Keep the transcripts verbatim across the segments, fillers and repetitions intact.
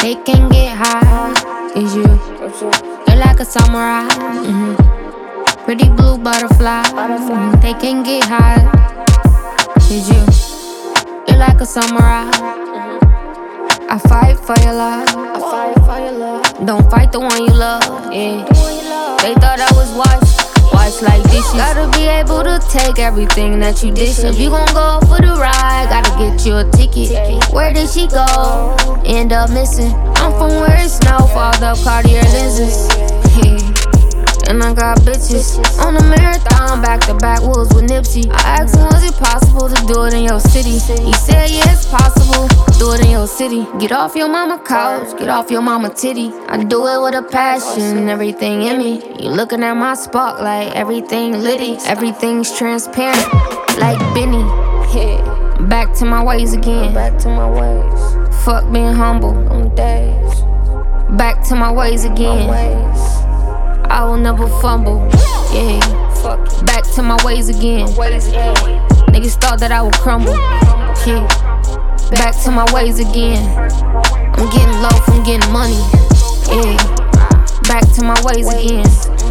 They can get high, is you. You're like a samurai, mm-hmm. Pretty blue butterfly, mm-hmm. They can get high, is you. You're like a samurai. I fight for your love. I fight for your love. Don't fight the one you love. Yeah. They thought I was washed, washed like dishes. Gotta be able to take everything that you dish. If you gon' go for the ride, gotta get you a ticket. Where did she go? End up missing. I'm from where it snow, fogged up Cartier lenses. And I got bitches on a marathon, back to back woods with Nipsey. I asked him, was it possible to do it in your city? He said, yeah, it's possible, do it in your city. Get off your mama couch, get off your mama titty. I do it with a passion, everything in me. You looking at my spotlight, everything litty. Everything's transparent, like Benny. Back to my ways again. Back to my ways. Fuck being humble on days. Back to my ways again. I will never fumble, yeah. Back to my ways again. Niggas thought that I would crumble, yeah. Back to my ways again. I'm getting low from getting money, yeah. Back to my ways again,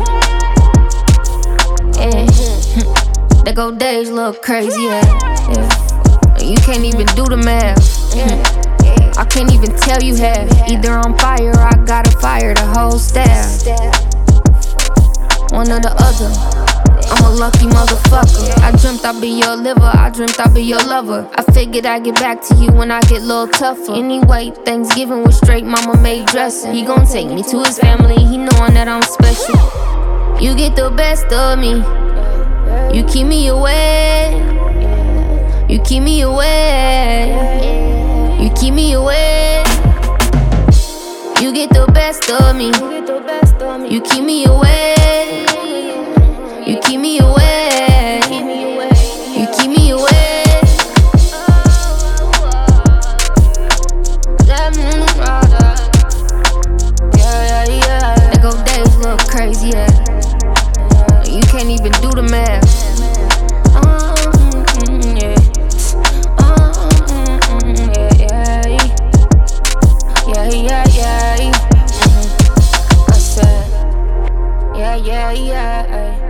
yeah. They go days look crazy, yeah, yeah. You can't even do the math, I can't even tell you half. Either I'm fire or I gotta fire the whole staff. One or the other, I'm a lucky motherfucker. I dreamt I'd be your liver, I dreamt I'd be your lover. I figured I'd get back to you when I get a little tougher. Anyway, Thanksgiving was straight mama made dressing. He gon' take me to his family, he knowin' that I'm special. You get the best of me, you keep me away. You keep me away, you keep me away. You get the best of me, you keep me away. You keep me away, you keep me away. Yeah, yeah, yeah. They go days look crazy, yeah. You can't even do the math. Mm, yeah. Mm, yeah, yeah, yeah, yeah, yeah. I said, yeah, yeah, yeah.